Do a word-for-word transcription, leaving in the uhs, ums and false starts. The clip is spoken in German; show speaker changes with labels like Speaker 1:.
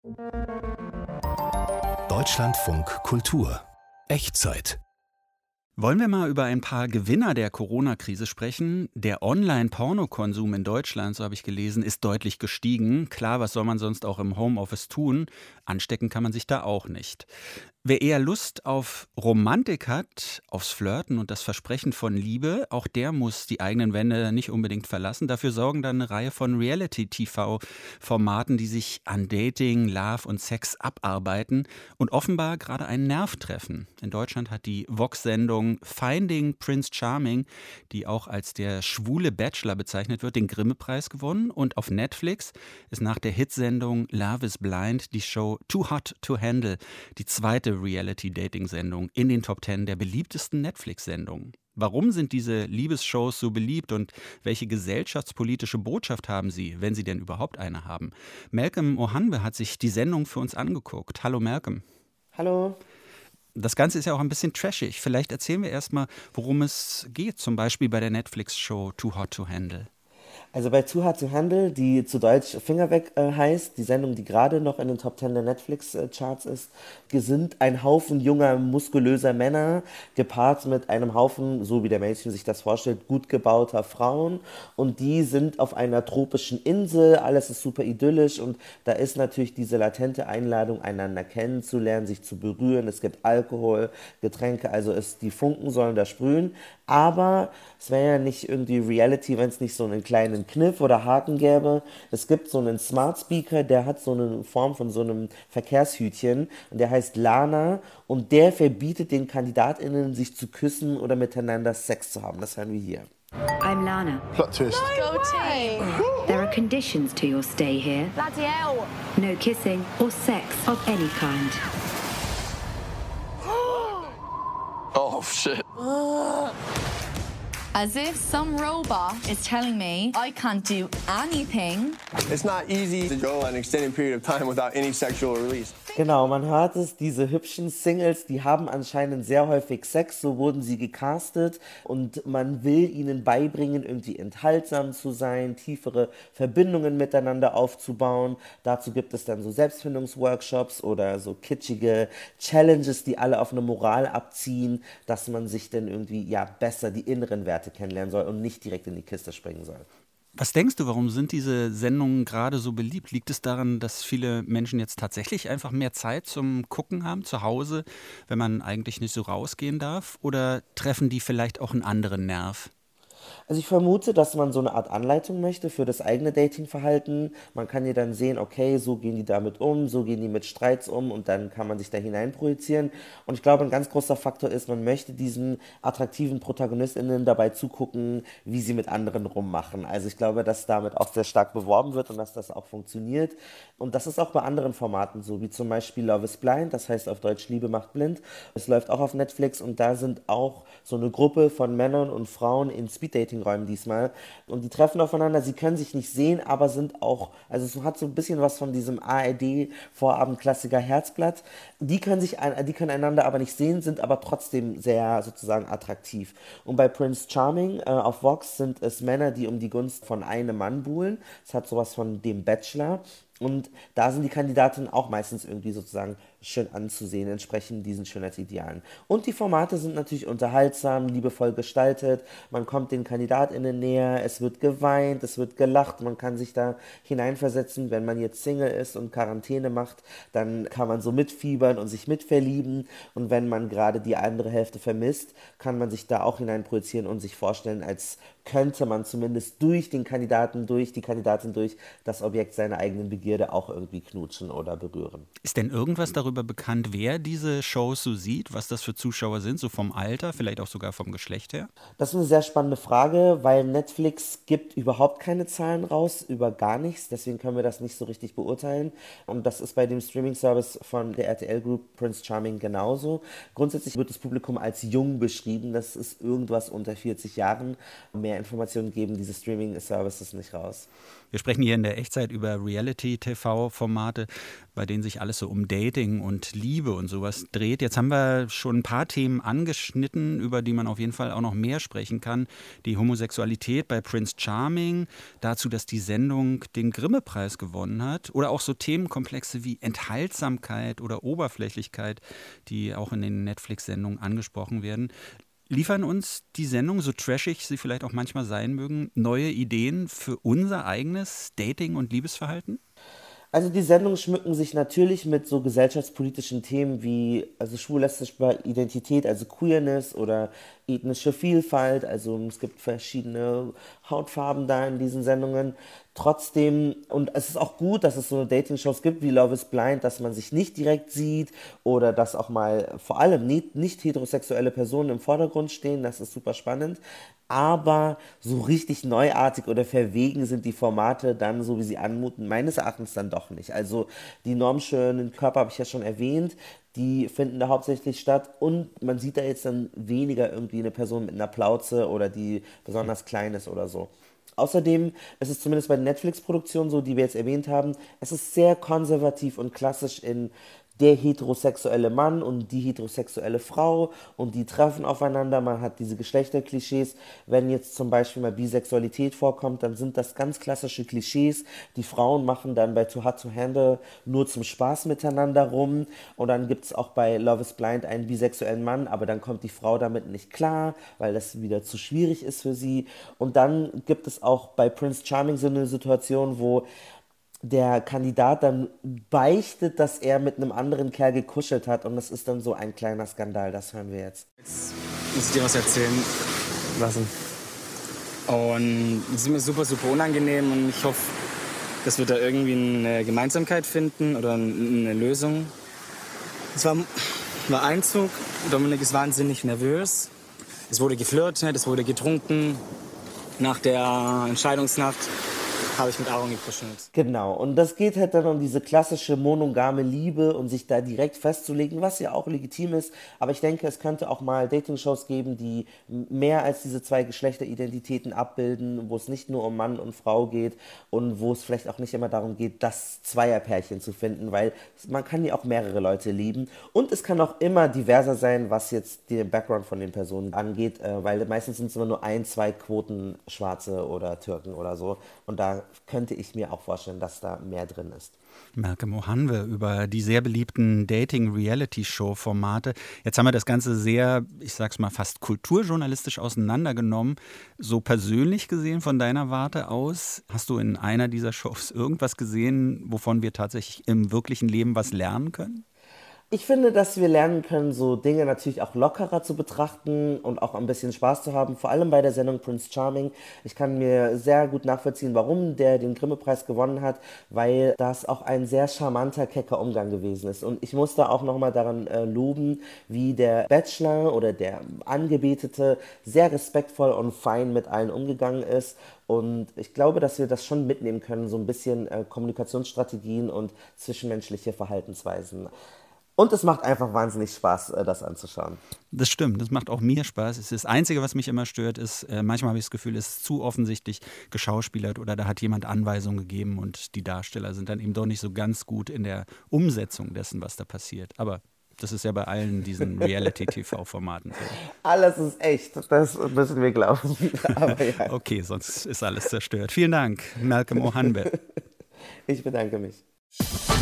Speaker 1: Deutschlandfunk Kultur Echtzeit.
Speaker 2: Wollen wir mal über ein paar Gewinner der Corona-Krise sprechen? Der Online-Pornokonsum in Deutschland, so habe ich gelesen, ist deutlich gestiegen. Klar, was soll man sonst auch im Homeoffice tun? Anstecken kann man sich da auch nicht. Wer eher Lust auf Romantik hat, aufs Flirten und das Versprechen von Liebe, auch der muss die eigenen Wände nicht unbedingt verlassen. Dafür sorgen dann eine Reihe von Reality-T V-Formaten, die sich an Dating, Love und Sex abarbeiten und offenbar gerade einen Nerv treffen. In Deutschland hat die Vox-Sendung Finding Prince Charming, die auch als der schwule Bachelor bezeichnet wird, den Grimme-Preis gewonnen. Und auf Netflix ist nach der Hitsendung Love is Blind die Show Too Hot to Handle, die zweite Reality-Dating-Sendung in den Top Ten der beliebtesten Netflix-Sendungen. Warum sind diese Liebesshows so beliebt und welche gesellschaftspolitische Botschaft haben sie, wenn sie denn überhaupt eine haben? Malcolm Ohanwe hat sich die Sendung für uns angeguckt. Hallo Malcolm.
Speaker 3: Hallo.
Speaker 2: Das Ganze ist ja auch ein bisschen trashig. Vielleicht erzählen wir erstmal, worum es geht, zum Beispiel bei der Netflix-Show Too Hot to Handle.
Speaker 3: Also bei Too Hot to Handle, die zu Deutsch Finger weg äh, heißt, die Sendung, die gerade noch in den Top Ten der Netflix-Charts ist, sind ein Haufen junger, muskulöser Männer, gepaart mit einem Haufen, so wie der Mainstream sich das vorstellt, gut gebauter Frauen. Und die sind auf einer tropischen Insel, alles ist super idyllisch und da ist natürlich diese latente Einladung, einander kennenzulernen, sich zu berühren. Es gibt Alkohol, Getränke, also es, die Funken sollen da sprühen. Aber es wäre ja nicht irgendwie Reality, wenn es nicht so einen kleinen Kniff oder Haken gäbe. Es gibt so einen Smart Speaker, der hat so eine Form von so einem Verkehrshütchen und der heißt Lana und der verbietet den KandidatInnen, sich zu küssen oder miteinander Sex zu haben. Das hören wir hier.
Speaker 4: I'm Lana.
Speaker 5: Plot twist.
Speaker 4: Go team. There are conditions to your stay here.
Speaker 6: Bloody hell.
Speaker 4: No kissing or sex of any kind.
Speaker 5: Oh, shit.
Speaker 6: As if some robot is telling me I can't do anything.
Speaker 5: It's not easy to go an extended period of time without any sexual release.
Speaker 3: Genau, man hört es, diese hübschen Singles, die haben anscheinend sehr häufig Sex, so wurden sie gecastet und man will ihnen beibringen, irgendwie enthaltsam zu sein, tiefere Verbindungen miteinander aufzubauen. Dazu gibt es dann so Selbstfindungsworkshops oder so kitschige Challenges, die alle auf eine Moral abziehen, dass man sich dann irgendwie ja besser die inneren Werte kennenlernen soll und nicht direkt in die Kiste springen soll.
Speaker 2: Was denkst du, warum sind diese Sendungen gerade so beliebt? Liegt es daran, dass viele Menschen jetzt tatsächlich einfach mehr Zeit zum Gucken haben, zu Hause, wenn man eigentlich nicht so rausgehen darf? Oder treffen die vielleicht auch einen anderen Nerv?
Speaker 3: Also ich vermute, dass man so eine Art Anleitung möchte für das eigene Datingverhalten. Man kann ja dann sehen, okay, so gehen die damit um, so gehen die mit Streits um und dann kann man sich da hineinprojizieren. Und ich glaube, ein ganz großer Faktor ist, man möchte diesen attraktiven ProtagonistInnen dabei zugucken, wie sie mit anderen rummachen. Also ich glaube, dass damit auch sehr stark beworben wird und dass das auch funktioniert. Und das ist auch bei anderen Formaten so, wie zum Beispiel Love is Blind, das heißt auf Deutsch Liebe macht blind. Es läuft auch auf Netflix und da sind auch so eine Gruppe von Männern und Frauen in Speeddating-Räumen diesmal und die treffen aufeinander, sie können sich nicht sehen, aber sind auch, also es hat so ein bisschen was von diesem A R D-Vorabend-Klassiker Herzblatt. Die können sich, die können einander aber nicht sehen, sind aber trotzdem sehr sozusagen attraktiv. Und bei Prince Charming äh, auf Vox sind es Männer, die um die Gunst von einem Mann buhlen. Es hat sowas von dem Bachelor. Und da sind die Kandidatinnen auch meistens irgendwie sozusagen schön anzusehen, entsprechen diesen Schönheitsidealen. Und die Formate sind natürlich unterhaltsam, liebevoll gestaltet, man kommt den KandidatInnen näher, es wird geweint, es wird gelacht, man kann sich da hineinversetzen, wenn man jetzt Single ist und Quarantäne macht, dann kann man so mitfiebern und sich mitverlieben und wenn man gerade die andere Hälfte vermisst, kann man sich da auch hineinprojizieren und sich vorstellen, als könnte man zumindest durch den Kandidaten, durch die Kandidatin, durch das Objekt seiner eigenen Begierde auch irgendwie knutschen oder berühren.
Speaker 2: Ist denn irgendwas darüber bekannt, wer diese Shows so sieht, was das für Zuschauer sind, so vom Alter, vielleicht auch sogar vom Geschlecht her?
Speaker 3: Das ist eine sehr spannende Frage, weil Netflix gibt überhaupt keine Zahlen raus, über gar nichts, deswegen können wir das nicht so richtig beurteilen und das ist bei dem Streaming-Service von der R T L Group Prince Charming genauso. Grundsätzlich wird das Publikum als jung beschrieben, das ist irgendwas unter vierzig Jahren. Mehr Informationen geben diese Streaming-Services nicht raus.
Speaker 2: Wir sprechen hier in der Echtzeit über Reality-T V-Formate, bei denen sich alles so um Dating und Liebe und sowas dreht. Jetzt haben wir schon ein paar Themen angeschnitten, über die man auf jeden Fall auch noch mehr sprechen kann. Die Homosexualität bei Prince Charming, dazu, dass die Sendung den Grimme-Preis gewonnen hat. Oder auch so Themenkomplexe wie Enthaltsamkeit oder Oberflächlichkeit, die auch in den Netflix-Sendungen angesprochen werden. Liefern uns die Sendung, so trashig sie vielleicht auch manchmal sein mögen, neue Ideen für unser eigenes Dating- und Liebesverhalten?
Speaker 3: Also die Sendungen schmücken sich natürlich mit so gesellschaftspolitischen Themen wie also schwul-lesbische Identität, also Queerness oder ethnische Vielfalt. Also es gibt verschiedene Hautfarben da in diesen Sendungen. Trotzdem, und es ist auch gut, dass es so Dating-Shows gibt wie Love is Blind, dass man sich nicht direkt sieht oder dass auch mal vor allem nicht, nicht heterosexuelle Personen im Vordergrund stehen. Das ist super spannend. Aber so richtig neuartig oder verwegen sind die Formate dann, so wie sie anmuten, meines Erachtens dann doch nicht. Also die normschönen Körper habe ich ja schon erwähnt, die finden da hauptsächlich statt und man sieht da jetzt dann weniger irgendwie eine Person mit einer Plauze oder die besonders klein ist oder so. Außerdem ist es zumindest bei den Netflix-Produktionen so, die wir jetzt erwähnt haben, es ist sehr konservativ und klassisch in der heterosexuelle Mann und die heterosexuelle Frau und die treffen aufeinander, man hat diese Geschlechterklischees. Wenn jetzt zum Beispiel mal Bisexualität vorkommt, dann sind das ganz klassische Klischees. Die Frauen machen dann bei Too Hot to Handle nur zum Spaß miteinander rum und dann gibt es auch bei Love is Blind einen bisexuellen Mann, aber dann kommt die Frau damit nicht klar, weil das wieder zu schwierig ist für sie. Und dann gibt es auch bei Prince Charming so eine Situation, wo der Kandidat dann beichtet, dass er mit einem anderen Kerl gekuschelt hat und das ist dann so ein kleiner Skandal, das hören wir jetzt.
Speaker 7: Jetzt muss ich dir was erzählen.
Speaker 3: Was denn?
Speaker 7: Und es ist mir super, super unangenehm und ich hoffe, dass wir da irgendwie eine Gemeinsamkeit finden oder eine Lösung. Es war, war Einzug, Dominik ist wahnsinnig nervös. Es wurde geflirtet, es wurde getrunken. Nach der Entscheidungsnacht habe ich mit Aaron gekuschelt.
Speaker 3: Genau, und das geht halt dann um diese klassische monogame Liebe und sich da direkt festzulegen, was ja auch legitim ist. Aber ich denke, es könnte auch mal Dating-Shows geben, die mehr als diese zwei Geschlechteridentitäten abbilden, wo es nicht nur um Mann und Frau geht und wo es vielleicht auch nicht immer darum geht, das Zweierpärchen zu finden, weil man kann ja auch mehrere Leute lieben. Und es kann auch immer diverser sein, was jetzt den Background von den Personen angeht, weil meistens sind es immer nur ein, zwei Quoten Schwarze oder Türken oder so. Und da könnte ich mir auch vorstellen, dass da mehr drin ist.
Speaker 2: Malcolm Ohanwe über die sehr beliebten Dating-Reality-Show-Formate. Jetzt haben wir das Ganze sehr, ich sag's mal, fast kulturjournalistisch auseinandergenommen. So persönlich gesehen von deiner Warte aus, hast du in einer dieser Shows irgendwas gesehen, wovon wir tatsächlich im wirklichen Leben was lernen können?
Speaker 3: Ich finde, dass wir lernen können, so Dinge natürlich auch lockerer zu betrachten und auch ein bisschen Spaß zu haben, vor allem bei der Sendung Prince Charming. Ich kann mir sehr gut nachvollziehen, warum der den Grimme-Preis gewonnen hat, weil das auch ein sehr charmanter, kecker Umgang gewesen ist. Und ich muss da auch nochmal daran äh, loben, wie der Bachelor oder der Angebetete sehr respektvoll und fein mit allen umgegangen ist. Und ich glaube, dass wir das schon mitnehmen können, so ein bisschen äh, Kommunikationsstrategien und zwischenmenschliche Verhaltensweisen. Und es macht einfach wahnsinnig Spaß, das anzuschauen.
Speaker 2: Das stimmt, das macht auch mir Spaß. Es ist das Einzige, was mich immer stört, ist, äh, manchmal habe ich das Gefühl, es ist zu offensichtlich geschauspielert oder da hat jemand Anweisungen gegeben und die Darsteller sind dann eben doch nicht so ganz gut in der Umsetzung dessen, was da passiert. Aber das ist ja bei allen diesen Reality-T V-Formaten so.
Speaker 3: Alles ist echt, das müssen wir glauben. Aber ja.
Speaker 2: Okay, sonst ist alles zerstört. Vielen Dank, Malcolm Ohanwe.
Speaker 3: Ich bedanke mich.